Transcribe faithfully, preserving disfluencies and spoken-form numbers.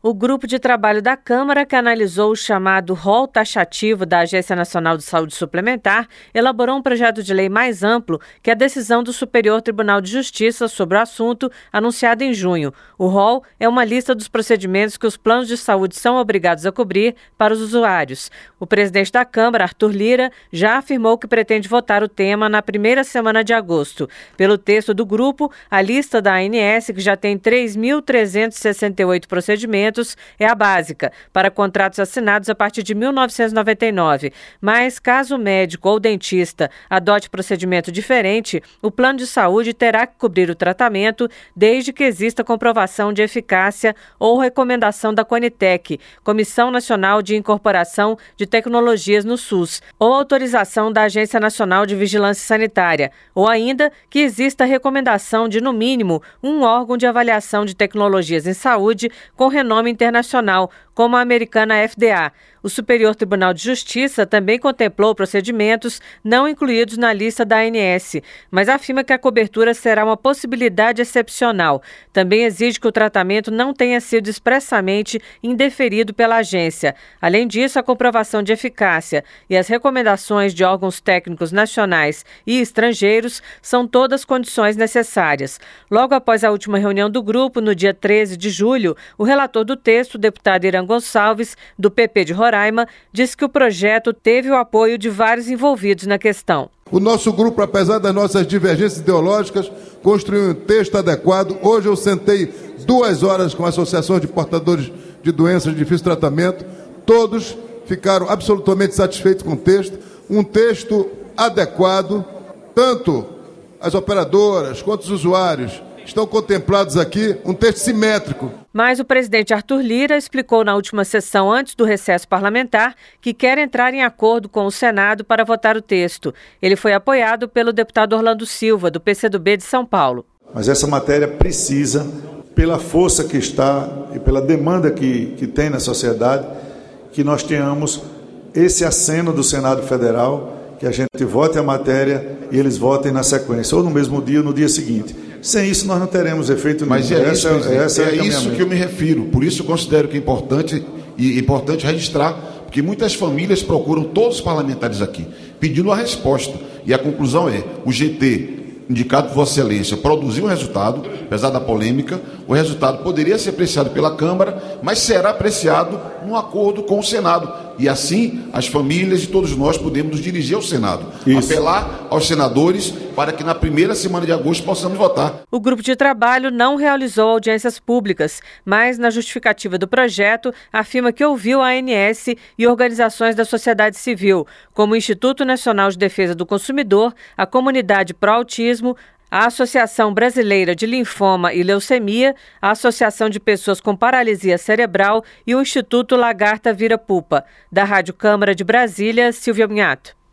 O grupo de trabalho da Câmara, que analisou o chamado rol taxativo da Agência Nacional de Saúde Suplementar, elaborou um projeto de lei mais amplo que a decisão do Superior Tribunal de Justiça sobre o assunto, anunciada em junho. O rol é uma lista dos procedimentos que os planos de saúde são obrigados a cobrir para os usuários. O presidente da Câmara, Arthur Lira, já afirmou que pretende votar o tema na primeira semana de agosto. Pelo texto do grupo, a lista da A N S, que já tem três mil trezentos e sessenta e oito procedimentos, é a básica, para contratos assinados a partir de mil novecentos e noventa e nove. Mas, caso o médico ou dentista adote procedimento diferente, o plano de saúde terá que cobrir o tratamento desde que exista comprovação de eficácia ou recomendação da Conitec, Comissão Nacional de Incorporação de Tecnologias no SUS, ou autorização da Agência Nacional de Vigilância Sanitária, ou ainda que exista recomendação de, no mínimo, um órgão de avaliação de tecnologias em saúde com renome internacional, como a americana F D A. O Superior Tribunal de Justiça também contemplou procedimentos não incluídos na lista da A N S, mas afirma que a cobertura será uma possibilidade excepcional. Também exige que o tratamento não tenha sido expressamente indeferido pela agência. Além disso, a comprovação de eficácia e as recomendações de órgãos técnicos nacionais e estrangeiros são todas condições necessárias. Logo após a última reunião do grupo, no dia treze de julho, o relator do texto, o deputado Irã Gonçalves, do P P de Roraima, disse que o projeto teve o apoio de vários envolvidos na questão. O nosso grupo, apesar das nossas divergências ideológicas, construiu um texto adequado. Hoje eu sentei duas horas com a Associação de Portadores de Doenças de Difícil Tratamento. Todos ficaram absolutamente satisfeitos com o texto. Um texto adequado, tanto as operadoras quanto os usuários estão contemplados aqui, um texto simétrico. Mas o presidente Arthur Lira explicou na última sessão antes do recesso parlamentar que quer entrar em acordo com o Senado para votar o texto. Ele foi apoiado pelo deputado Orlando Silva, do P C do B de São Paulo. Mas essa matéria precisa, pela força que está e pela demanda que, que tem na sociedade, que nós tenhamos esse aceno do Senado Federal, que a gente vote a matéria e eles votem na sequência, ou no mesmo dia ou no dia seguinte. Sem isso, nós não teremos efeito nenhum. Mas é, essa, isso, essa é, é isso que eu me refiro. Por isso, eu considero que é importante, e importante registrar, porque muitas famílias procuram todos os parlamentares aqui, pedindo a resposta. E a conclusão é, o G T, indicado por Vossa Excelência, produziu um resultado, apesar da polêmica, o resultado poderia ser apreciado pela Câmara, mas será apreciado num acordo com o Senado. E assim, as famílias e todos nós podemos nos dirigir ao Senado. Isso. Apelar aos senadores para que na primeira semana de agosto possamos votar. O grupo de trabalho não realizou audiências públicas, mas na justificativa do projeto afirma que ouviu a A N S e organizações da sociedade civil, como o Instituto Nacional de Defesa do Consumidor, a Comunidade Pró-Autismo, a Associação Brasileira de Linfoma e Leucemia, a Associação de Pessoas com Paralisia Cerebral e o Instituto Lagarta Vira Pupa. Da Rádio Câmara de Brasília, Silvia Minhato.